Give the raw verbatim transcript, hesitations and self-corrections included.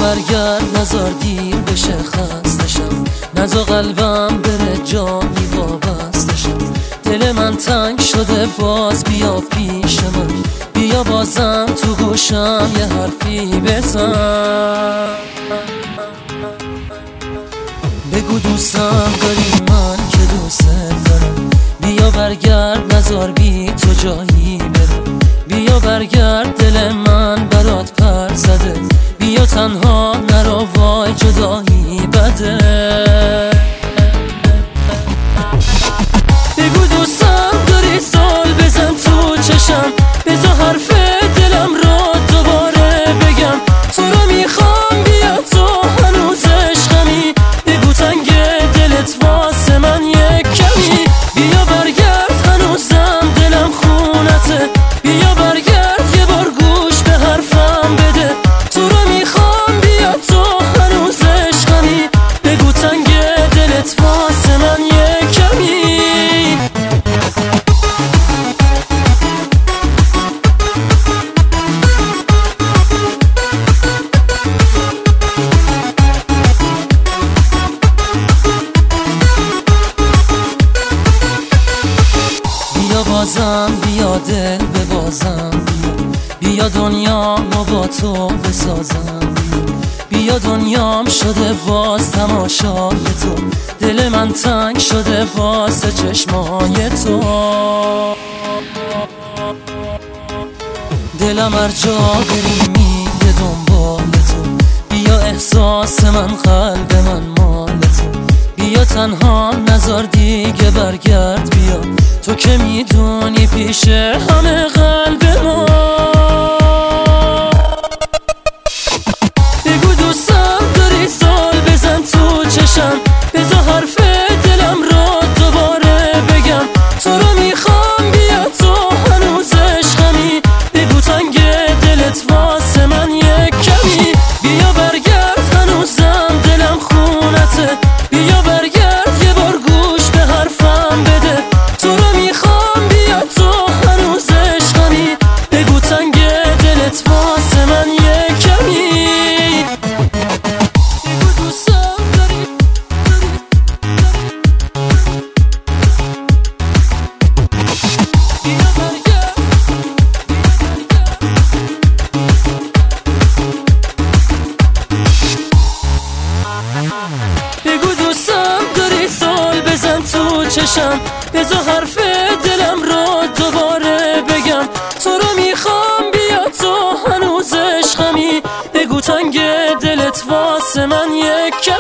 برگرد نزار دیر بشه خستشم، نزا قلبم بره جایی وابستشم. دل من تنگ شده باز بیا پیش من، بیا بازم تو گوشم یه حرفی بزن. بگو دوستم داری من که دوست دارم، بیا برگرد نزار بی تو جایی برم. بیا برگرد دل من برات پر زده، بیا تنها نرو وای جدایی بده. بگو دوستم داری سال بزن تو چشم، بذار حرف دلم رو دوباره بگم. تو رو میخوام بیا تو هنوز عشقمی، بگو تنگ دلت واسه من یک کمی. بیا برگرد هنوزم دلم خونته، بیا برگرد یه بار گوش به حرفم بده. تو رو میخوام بیا تو هنوز عشقمی، بگو تنگ دلت واسه من یک کمی. بیا بازم بیا دل ببازم، بیا دنیام و با تو بسازم. بیا دنیام شده باز تماشای تو، دل من تنگ شده باز چشمای تو. دلم هر جا بری میره دنبال تو، بیا احساس من قلب من مال تو. بیا تنها نزار دیگه برگرد بیا، تو که میدونی پیش همه قلب ما. بگو دوستم داری سال بزن تو چشم، بذار حرف دلم رو دوباره بگم. تو رو میخوام بیا تو هنوز عشقمی، بگو تنگ دلت واسه من یک کمی. بیا برگرد هنوزم دلم خونته، بیا برگرد یه بار گوش به حرفم بده. تو رو میخوام بیا تو هنوز عشقمی، بگو تنگ دلت واسه من یک کمی. بگو دوستم داری بیا برگرد. بگو دوستم داری سال بزن تو چشم، بذار حرف دلم رو دوباره بگم. تو رو میخوام بیا تو هنوز عشقمی، بگو تنگ دلت واسه من یک